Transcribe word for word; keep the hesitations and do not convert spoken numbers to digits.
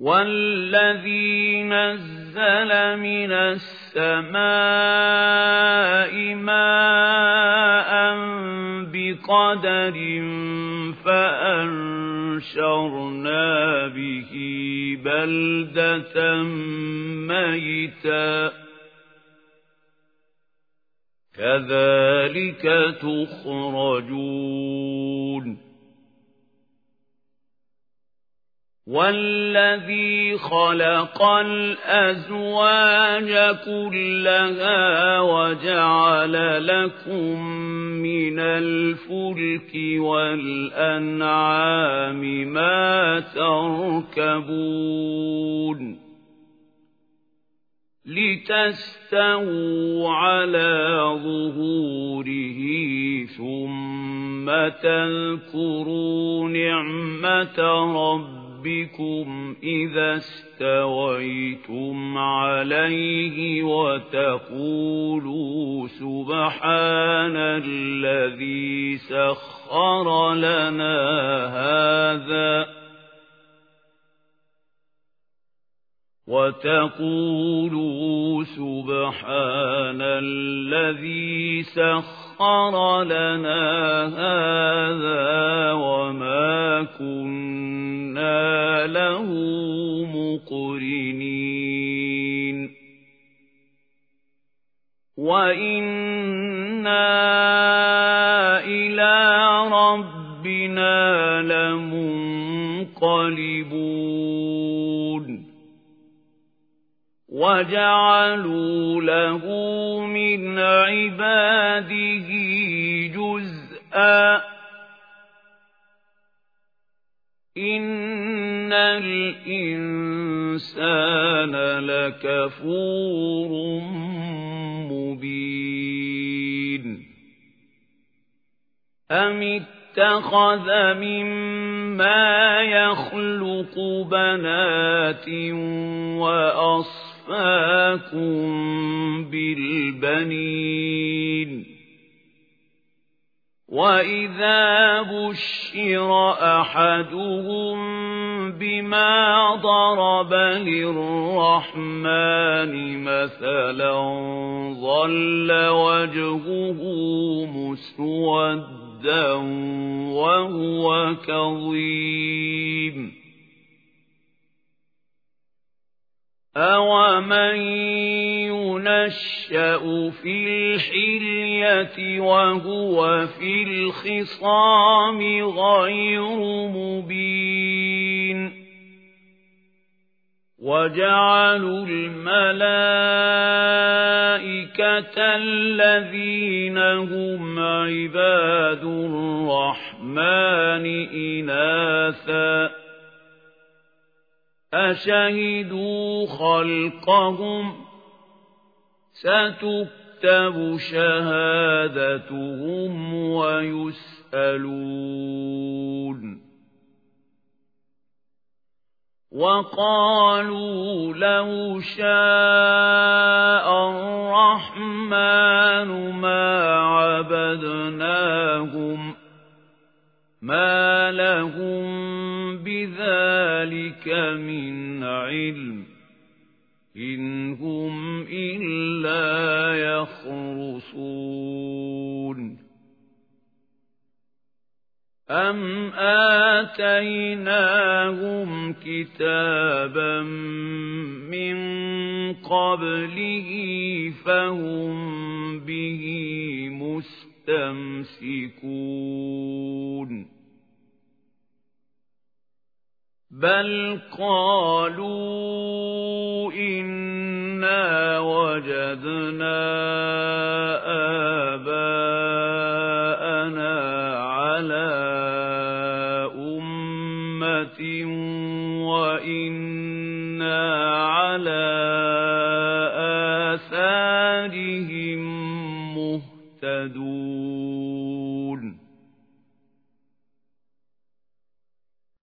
وَالَّذِي نَزَّلَ مِنَ السَّمَاءِ مَاءً بِقَدَرٍ فَأَنشَرْنَا بِهِ بَلْدَةً مَّيْتًا كَذَلِكَ تُخْرَجُونَ وَالَّذِي خَلَقَ الْأَزْوَاجَ كُلَّهَا وَجَعَلَ لَكُم مِّنَ الْفُلْكِ وَالْأَنْعَامِ مَا تَرْكَبُونَ لِتَسْتَوُوا عَلَى ظُهُورِهِ ثُمَّ تَذْكُرُوا نِعْمَةَ رَبِّكُمْ بكم إذا استويتم عليه وتقولوا سبحان الذي سخر لنا هذا وتقولوا سبحان الذي سخر لنا هذا وما كنا له مقرنين وإنا إلى ربنا لمنقلبون وَجَعَلُوا لَهُ مِنْ عِبَادِهِ جُزْءًا إِنَّ الْإِنسَانَ لَكَفُورٌ مُبِينٌ أَمِ اتَّخَذَ مِمَّا يَخْلُقُ بَنَاتٍ وَأَصْفَاكُمْ بِالْبَنِينَ وَإِذَا بُشِّرَ أَحَدُهُم بِمَا ضَرَبَ لِلرَّحْمَنِ مَثَلًا ظَلَّ وَجْهُهُ مُسْوَدًّا وَهُوَ كَظِيمٌ أَوَمَن يُنَشَّأُ فِي الْحِلْيَةِ وَهُوَ فِي الْخِصَامِ غَيْرُ مُبِينٍ وَجَعَلُوا الْمَلَائِكَةَ الَّذِينَ هُمْ عِبَادُ الرَّحْمَنِ إِنَاثًا أَشَهِدُوا خَلْقَهُمْ سَتُكْتَبُ شَهَادَتُهُمْ وَيُسْأَلُونَ وَقَالُوا لَوْ شَاءَ الرَّحْمَنُ مَا عَبَدْنَاهُمْ مَا لَهُم بِذَلِكَ مِنْ عِلْمٍ إِنْ هُمْ إِلَّا يَخْرُصُونَ أَمْ آتَيْنَاهُمْ كِتَابًا مِّن قَبْلِهِ فَهُمْ بِهِ مُسْتَمْسِكُونَ بَلْ قَالُوا إِنَّا وَجَدْنَا آبَاءَنَا عَلَى أُمَّةٍ وَإِنَّا عَلَى